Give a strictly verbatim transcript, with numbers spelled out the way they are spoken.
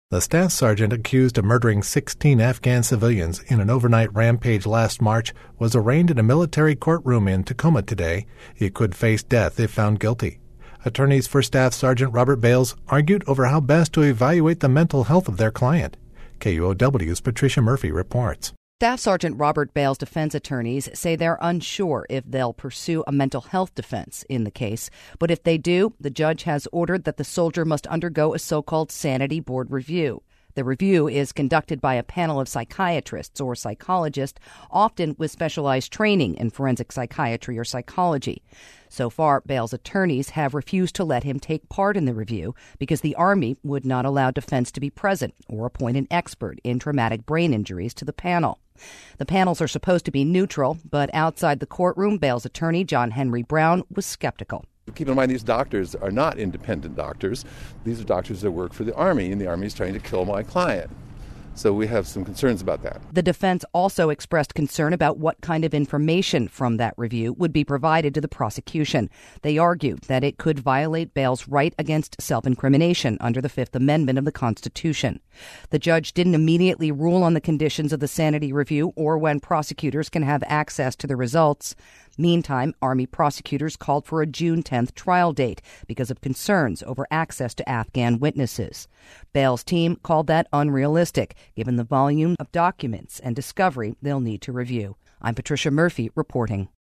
The staff sergeant accused of murdering sixteen Afghan civilians in an overnight rampage last March was arraigned in a military courtroom in Tacoma today. He could face death if found guilty. Attorneys for Staff Sergeant Robert Bales argued over how best to evaluate the mental health of their client. K U O W's Patricia Murphy reports. Staff Sergeant Robert Bales' defense attorneys say they're unsure if they'll pursue a mental health defense in the case. But if they do, the judge has ordered that the soldier must undergo a so-called sanity board review. The review is conducted by a panel of psychiatrists or psychologists, often with specialized training in forensic psychiatry or psychology. So far, Bales' attorneys have refused to let him take part in the review because the Army would not allow defense to be present or appoint an expert in traumatic brain injuries to the panel. The panels are supposed to be neutral, but outside the courtroom, Bales' attorney, John Henry Brown, was skeptical. Keep in mind, these doctors are not independent doctors. These are doctors that work for the Army, and the Army is trying to kill my client. So we have some concerns about that. The defense also expressed concern about what kind of information from that review would be provided to the prosecution. They argued that it could violate Bales' right against self-incrimination under the Fifth Amendment of the Constitution. The judge didn't immediately rule on the conditions of the sanity review or when prosecutors can have access to the results. Meantime, Army prosecutors called for a June tenth trial date because of concerns over access to Afghan witnesses. Bales' team called that unrealistic, given the volume of documents and discovery they'll need to review. I'm Patricia Murphy reporting.